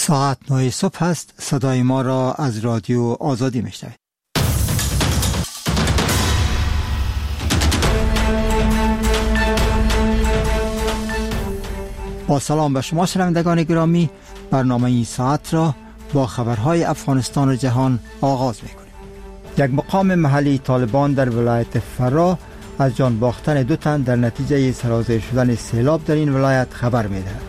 ساعت 9 صبح است. صدای ما را از رادیو آزادی میشنوید. با سلام به شما شنوندگان گرامی، برنامه این ساعت را با خبرهای افغانستان و جهان آغاز میکنیم. یک مقام محلی طالبان در ولایت فرا از جان باختن 2 تن در نتیجه سرازیر شدن سیلاب در این ولایت خبر میدهد.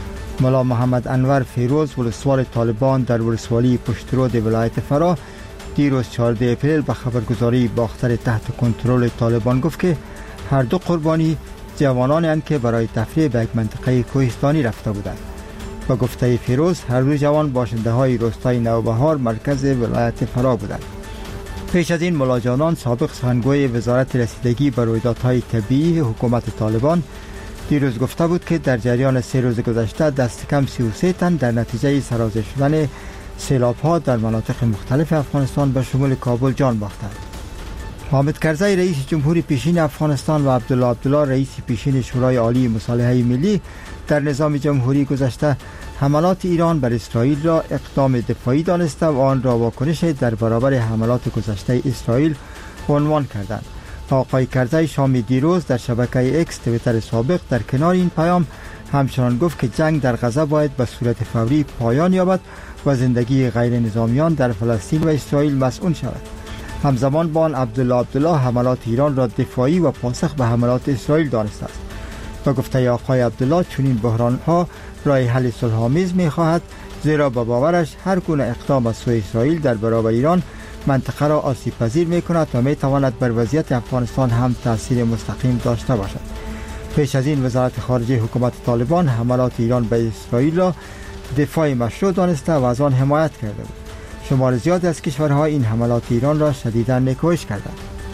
ملا محمد انور فیروز ولسوال طالبان در ولسوالی پشترود ولایت فرا دیروز 14 اپریل به خبرگزاری باختر تحت کنترل طالبان گفت که هر 2 قربانی جوانانی اند که برای تفریح به یک منطقه کوهستانی رفته بودند. با گفته فیروز هر 2 جوان باشنده های روستای نوبهار مرکز ولایت فرا بودند. پیش از این ملا جانان سابق سخنگوی وزارت رسیدگی به رویدادهای طبیعی حکومت طالبان دیروز گفته بود که در جریان 3 روز گذشته دست کم 33 تن در نتیجه سرازیر شدن سیلاب‌ها در مناطق مختلف افغانستان به شمول کابل جان باختند. حامد کرزی رئیس جمهوری پیشین افغانستان و عبدالله رئیس پیشین شورای عالی مصالحه ملی در نظام جمهوری گذشته حملات ایران بر اسرائیل را اقدام دفاعی دانسته و آن را واکنش در برابر حملات گذشته اسرائیل عنوان کردند. آقای کرزی شام دیروز در شبکه اکس توییتر سابق در کنار این پیام همچنان گفت که جنگ در غزه باید به صورت فوری پایان یابد و زندگی غیر نظامیان در فلسطین و اسرائیل مسئول شود. همزمان با آن عبدالله حملات ایران را دفاعی و پاسخ به حملات اسرائیل دانسته است. با گفته آقای عبدالله چنین بحران‌ها راه حل صلح‌آمیز می‌خواهد، زیرا با باورش هر گونه اقدام از سوی اسرائیل در برابر ایران منطقه را آسیب پذیر می‌کند و می‌تواند بر وضعیت افغانستان هم تأثیر مستقیم داشته باشد. پیش از این وزارت خارجه حکومت طالبان حملات ایران به اسرائیل را دفاع مشروع دانسته و از آن حمایت کرده بود. شمار زیاد از کشورها این حملات ایران را شدیداً نیکویش کردند.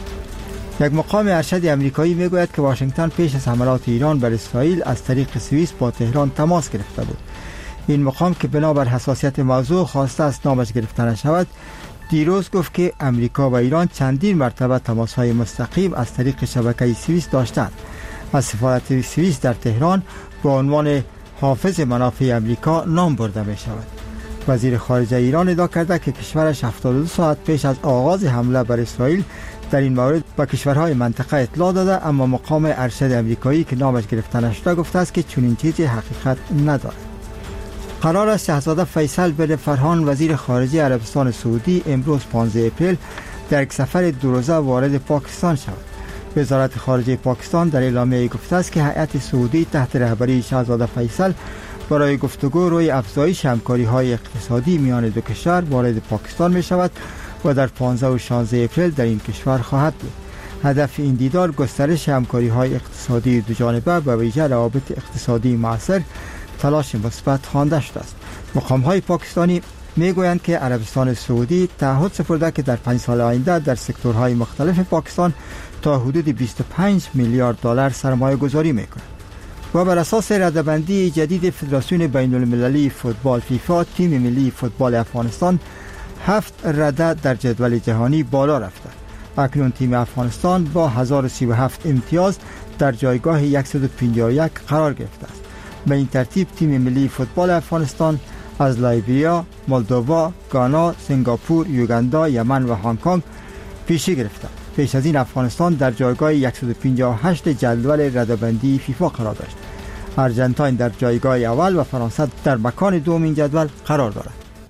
یک مقام ارشد آمریکایی میگوید که واشنگتن پیش از حملات ایران بر اسرائیل از طریق سوئیس با تهران تماس گرفته بود. این مقام که بنابر حساسیت موضوع خواسته است نامش گرفته نشود، دیروز گفت که امریکا و ایران چندین مرتبه تماس‌های مستقیم از طریق شبکه سوئیس داشتند. از سفارت سوئیس در تهران با عنوان حافظ منافع امریکا نام برده می شود. وزیر خارجه ایران ادعا کرده که کشورش 72 ساعت پیش از آغاز حمله بر اسرائیل در این مورد به کشورهای منطقه اطلاع داده، اما مقام ارشد آمریکایی که نامش گرفته نشده گفته است که چنین چیزی حقیقت ندارد. قرار است شاهزاده فیصل بن فرحان وزیر خارجه عربستان سعودی امروز 15 اپریل در یک سفر 2 روزه وارد پاکستان شود. وزارت خارجه پاکستان در اعلامیه گفته است که هیئت سعودی تحت رهبری شاهزاده فیصل برای گفتگو روی افزایش همکاری‌های اقتصادی میان 2 کشور وارد پاکستان می شود و در 15 و 16 اپریل در این کشور خواهد بود. هدف این دیدار گسترش همکاری‌های اقتصادی دوجانبه و ویژه روابط اقتصادی مؤثر تلاش مثبت خوانده شده است. مقام‌های پاکستانی میگویند که عربستان سعودی تعهد سپرده که در 5 سال آینده در سکتورهای مختلف پاکستان تا حدود 25 میلیارد دلار سرمایه گذاری میکند. و بر اساس رده‌بندی جدید فدراسیون بین المللی فوتبال فیفا، تیم ملی فوتبال افغانستان 7 رده در جدول جهانی بالا رفته. اکنون تیم افغانستان با 1037 امتیاز در جایگاه 151 قرار گرفته است. به این ترتیب تیم ملی فوتبال افغانستان از لایبریا، مولدووا، گانا، سنگاپور، یوگاندا، یمن و هنگ کنگ پیشی گرفته. پیش از این افغانستان در جایگاه 158 جدول رده‌بندی فیفا قرار داشت. آرژانتین در جایگاه اول و فرانسه در مکان دوم این جدول قرار دارد.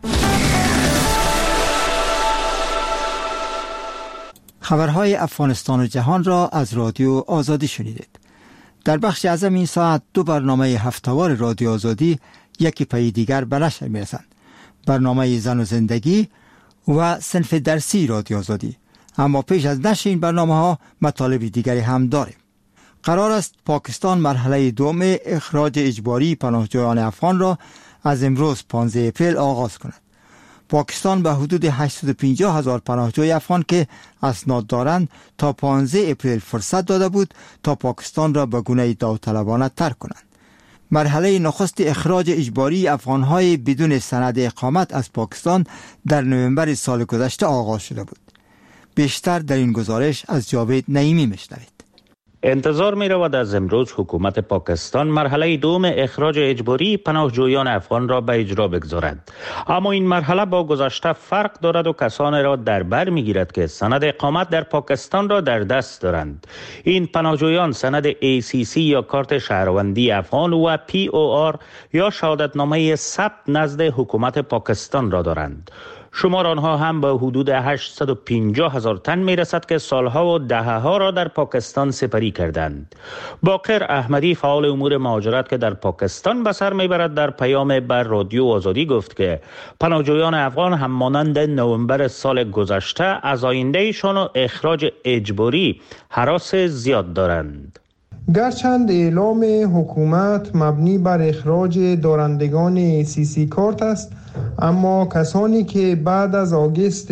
خبرهای افغانستان و جهان را از رادیو آزادی شنیدید. در بخش اعظم این ساعت 2 برنامه هفته‌وار رادیو آزادی یکی پی دیگر به نشر می‌رسند. برنامه زن و زندگی و صنف درسی رادیو آزادی. اما پیش از نشر این برنامه‌ها مطالب دیگری هم داریم. قرار است پاکستان مرحله دوم اخراج اجباری پناهجویان افغان را از امروز 15 اپریل آغاز کند. پاکستان به حدود 850,000 پناهجوی افغان که اسناد دارند تا 15 اپریل فرصت داده بود تا پاکستان را به گونه داوطلبانه ترک کنند. مرحله نخست اخراج اجباری افغان‌های بدون سند اقامت از پاکستان در نوامبر سال گذشته آغاز شده بود. بیشتر در این گزارش از جاوید نعیمی میشنوید. انتظار می رود از امروز حکومت پاکستان مرحله دوم اخراج اجباری پناهجویان افغان را به اجرا بگذارد. اما این مرحله با گذشته فرق دارد و کسانی را در بر می گیرد که سند اقامت در پاکستان را در دست دارند. این پناهجویان سند ACC یا کارت شهروندی افغان و POR یا شهادتنامه ثبت نزد حکومت پاکستان را دارند. شمار آنها هم به حدود 850,000 تن می رسد که سالها و دهه‌ها را در پاکستان سپری کردند. باقر احمدی فعال امور مهاجرت که در پاکستان به سر می برد در پیام بر رادیو آزادی گفت که پناهجویان افغان هم مانند نوامبر سال گذشته از آیندهشان و اخراج اجباری هراس زیاد دارند. گرچند اعلام حکومت مبنی بر اخراج دارندگان ACC کارت است، اما کسانی که بعد از آگوست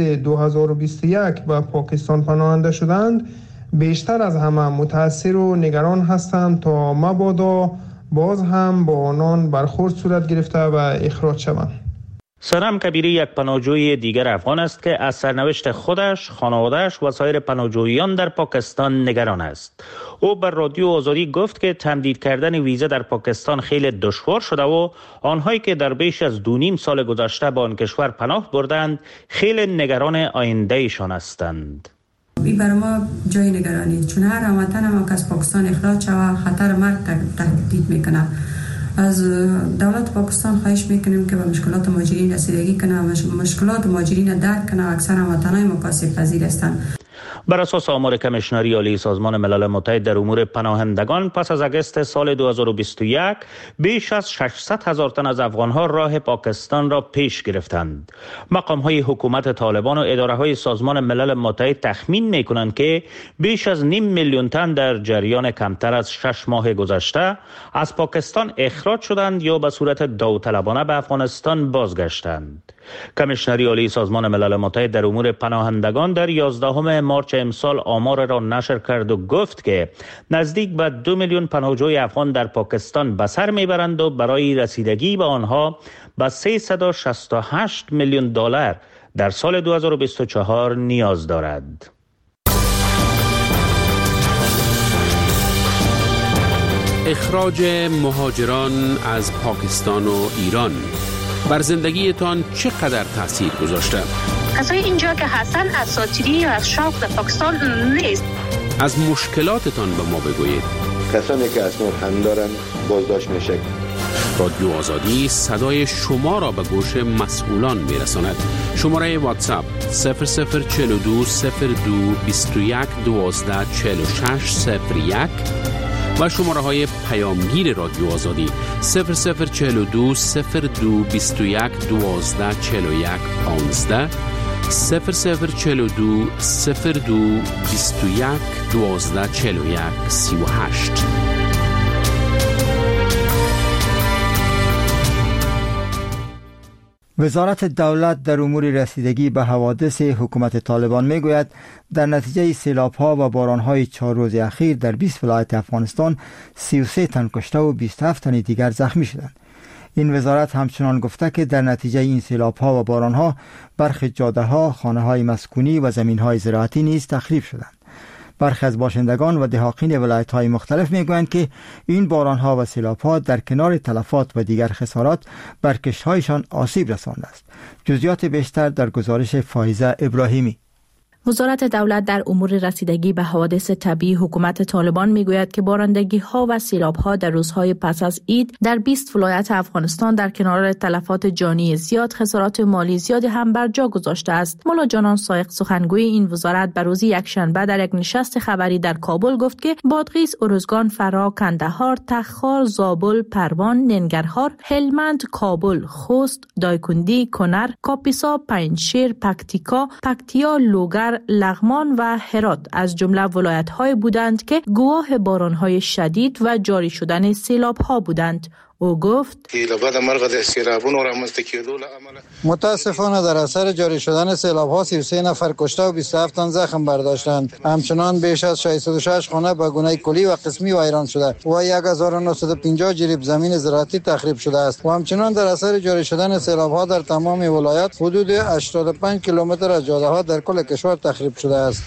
2021 به پاکستان پناهنده شدند بیشتر از همه متأثر و نگران هستند تا مبادا باز هم با آنان برخورد صورت گرفته و اخراج شوند. سنم کبیری یک پناهجوی دیگر افغان است که از سرنوشت خودش، خانواده‌اش و سایر پناهجویان در پاکستان نگران است. او بر رادیو آزادی گفت که تمدید کردن ویزا در پاکستان خیلی دشوار شده و آنهایی که در بیش از 2.5 سال گذشته به آن کشور پناه بردند خیلی نگران آیندهشان هستند. این برای ما جای نگرانی، چون هر هموطن هم که از پاکستان اخراج شود خطر مرگ تهدید میکنه. از دولت پاکستان خواهش میکنیم که به مشکلات مهاجرین رسیدگی کنه، مشکلات مهاجرین درک کنه. اکثر هموطنان ما آسیب پذیر هستند. بر اساس آمار کمیشنری عالی سازمان ملل متحد در امور پناهندگان، پس از آگوست سال 2021 بیش از 600,000 تن از افغانها راه پاکستان را پیش گرفتند. مقام‌های حکومت طالبان و اداره‌های سازمان ملل متحد تخمین می‌کنند که بیش از 500,000 تن در جریان کمتر از 6 ماه گذشته از پاکستان اخراج شدند یا به صورت داوطلبانه به افغانستان بازگشتند. کمیشنری عالی سازمان ملل متحد در امور پناهندگان در 11 مارچ امسال آمار را نشر کرد و گفت که نزدیک به 2 میلیون پناهجوی افغان در پاکستان به سر میبرند و برای رسیدگی به آنها به 368 میلیون دلار در سال 2024 نیاز دارد. اخراج مهاجران از پاکستان و ایران بر زندگیتان چقدر تاثیر گذاشته؟ کسایی اینجا که هستن اساطیری یا از شوق در پاکستان نیست. از مشکلاتتان به ما بگویید. کسانی که اسناد هم دارن بازداشت میشه. رادیو آزادی صدای شما را به گوش مسئولان میرساند. شماره واتساپ 0042 02 21 12 46 01 و شماره های پیامگیر رادیو آزادی 0042 02 21 12 41 15 0042 02 21 12 41 38. وزارت دولت در امور رسیدگی به حوادث حکومت طالبان میگوید در نتیجه سیلاب‌ها و باران‌های 4 روز اخیر در 20 ولایت افغانستان 33 تن کشته و 27 تن دیگر زخمی شدند. این وزارت همچنان گفته که در نتیجه این سیلاب‌ها و باران‌ها برخی جاده‌ها، خانه‌های مسکونی و زمین‌های زراعتی نیز تخریب شدند. برخی از باشندگان و دهاقین ولایت‌های مختلف میگویند که این باران‌ها و سیلاب‌ها در کنار تلفات و دیگر خسارات بر کشت‌هایشان آسیب رسانده است. جزئیات بیشتر در گزارش فایزه ابراهیمی. وزارت دولت در امور رسیدگی به حوادث طبیعی حکومت طالبان میگوید که بارندگی‌ها و سیلاب‌ها در روزهای پس از عید در 20 ولایت افغانستان در کنار تلفات جانی زیاد خسارات مالی زیادی هم بر جا گذاشته است. مولا جانان سایق سخنگوی این وزارت بر روز یکشنبه در یک نشست خبری در کابل گفت که بادغیس، ارزگان، فرا، کندهار، تخار، زابل، پروان، ننگرهار، هلمند، کابل، خوست، دایکندی، کنر، کاپیسا، پنجشیر، پکتیکا، پکتیا، لوگر، لغمان و هرات از جمله ولایت‌های بودند که گواه باران‌های شدید و جاری شدن سیلاب‌ها بودند. او گفت متاسفانه در اثر جاری شدن سیلاب‌ها 33 نفر کشته و 27 تن زخم برداشتند. همچنان بیش از 606 خانه به گونه کلی و قسمی ویران شده و 1950 جریب زمین زراعتی تخریب شده است و همچنان در اثر جاری شدن سیلاب‌ها در تمام ولایت حدود 85 کیلومتر از جاده‌ها در کل کشور تخریب شده است.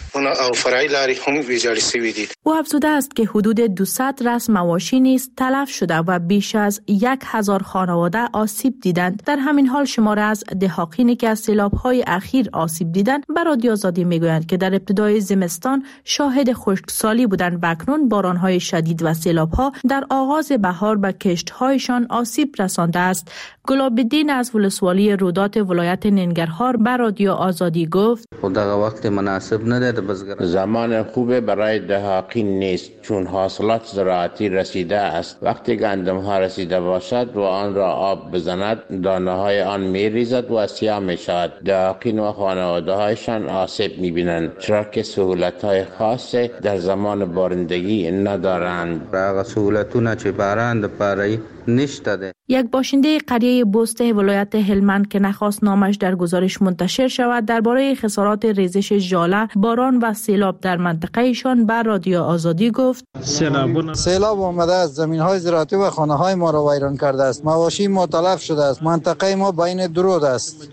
او افزوده است که حدود 200 رأس مواشی نیز تلف شده و بیش از 1000 خانواده آسیب دیدند. در همین حال شمار از دهاقینی که از سیلاب‌های اخیر آسیب دیدند به رادیو آزادی میگویند که در ابتدای زمستان شاهد خشکسالی بودند و اکنون باران‌های شدید و سیلاب‌ها در آغاز بهار به کشت‌هایشان آسیب رسانده است. گلاب‌الدین از ولسوالی رودات ولایت ننگرهار به رادیو آزادی گفت: وقت مناسب نداره زمان خوبه برای دهاقین نیست چون حاصلات زراعتی رسیده است. وقتی گندم ها رسیده باشد و آن را آب بزند دانه های آن می ریزد و سیاه می شود. دهاقین و خانواده هایشان آسیب می بینند چرا که سهولت های خاصی در زمان بارندگی ندارند. راغ سهولتونه چه بارند پاری نشده. یک باشنده قریه بسته ولایت هلمند که نخواست نامش در گزارش منتشر شود درباره خسارات ریزش ژاله، باران و سیلاب در منطقه ایشان بر رادیو آزادی گفت: سیلاب آمده است، زمین‌های زراعتی و خانه‌های ما را ویران کرده است. مواشی ما تلف شده است. منطقه ما بین دو رود است.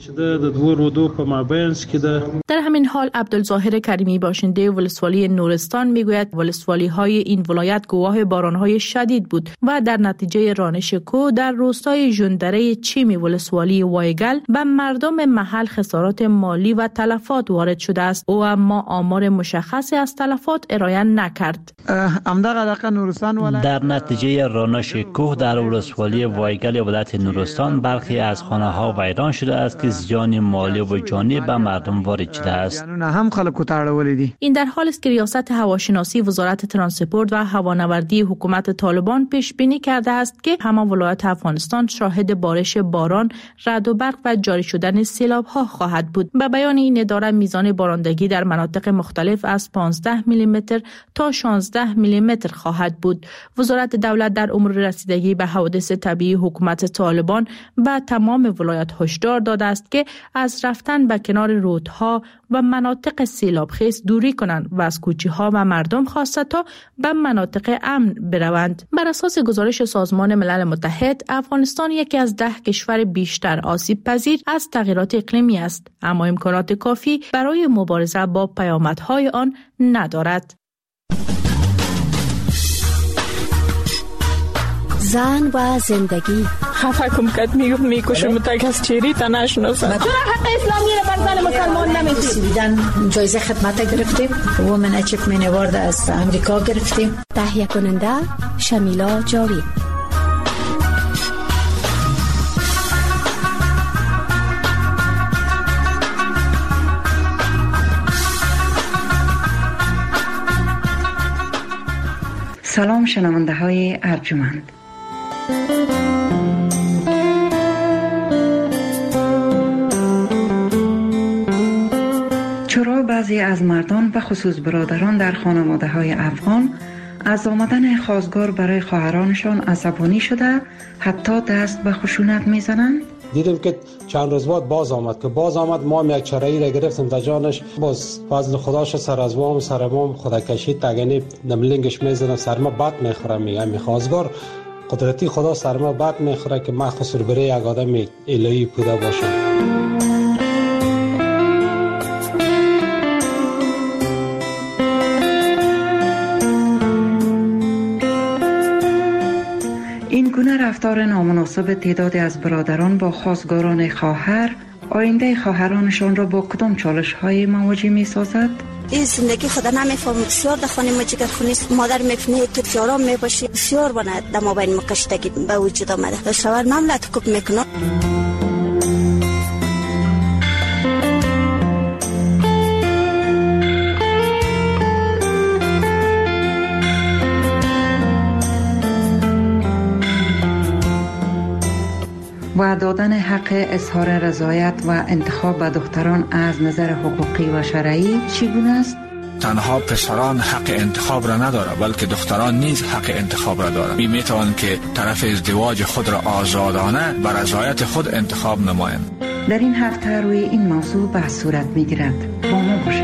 در همین حال عبدالظاهر کریمی باشنده ولسوالی نورستان میگوید ولسوالی‌های این ولایت گواه باران‌های شدید بود و در نتیجه رانش کو در روستای ژندره چیمی ولسوالی وایگل به مردم محل خسارات مالی و تلفات وارد شده است. او اما آمار مشخصی از تلفات ارائه نکرد. در نتیجه رانش کوه در ولسوالی وایگل ولایت نورستان برخی از خانه‌ها ویران شده است که زیان مالی و جانی به مردم وارد شده است. این در حالی است که ریاست هواشناسی وزارت ترانسپورت و هوانوردی حکومت طالبان پیش بینی کرده است که همان ولایت افغانستان شاهد بارش باران، رعد و برق و جاری شدن سیلاب‌ها خواهد بود. به بیان این اداره میزان بارندگی در مناطق مختلف از 15 میلیمتر تا 16 میلیمتر خواهد بود. وزارت دولت در امور رسیدگی به حوادث طبیعی حکومت طالبان به تمام ولایات هشدار داده است که از رفتن به کنار رودها و مناطق سیلابخیز دوری کنند و از کوچه‌ها و مردم خواسته تا به مناطق امن بروند. بر اساس گزارش سازمان ملل متحد، افغانستان یکی از 10 کشور بیشتر آسیب پذیر از تغییرات اقلیمی است، اما امکانات کافی برای مبارزه با پیامدهای آن ندارد. زن و زندگی خفه کم کد میکشم تک از چیری تا نشناسم. چرا حق اسلامی رو بر زن مسلمان نمیدن؟ جایزه خدمت گرفتیم، وومن اچیومنت اوارد از امریکا گرفتیم. تهیه کننده شمیلا جاوید. سلام شنونده های ارجمند. چرا بعضی از مردان به خصوص برادران در خانواده های افغان از آمدن خواستگار برای خواهرانشان عصبانی شده حتی دست به خشونت میزنند؟ دیدیم که چند روز بعد باز آمد ما هم یک چرایی را گرفتیم در جانش، باز فضل خداش سر از وام سر وام خدا کشید تگنی نملنگش میزنم سر ما بد میخوره. میگم خواستگار قدرتی خدا سر ما بد میخوره که من خسر بره یک آدم الهی بوده باشم. این گونه رفتار نامناسب تعدادی از برادران با خواستگاران خواهر آینده خواهرانشان را با کدام چالش‌های مواجه می‌سازد؟ این زندگی خدا نمیفهم. بسیار در خانه ما جگر خونیست، مادر میفنه تو فیارام میباشی، بسیار بنا در مابین مقشتگی به وجود آمده و شوهر مملت کوب میکنه. و دادن حق اظهار رضایت و انتخاب به دختران از نظر حقوقی و شرعی چگونه است؟ تنها پسران حق انتخاب را نداره بلکه دختران نیز حق انتخاب را دارند. می توانند که طرف ازدواج خود را آزادانه بر رضایت خود انتخاب نمایند. در این هفته روی این موضوع بحث صورت می گیرد. با ما باشید.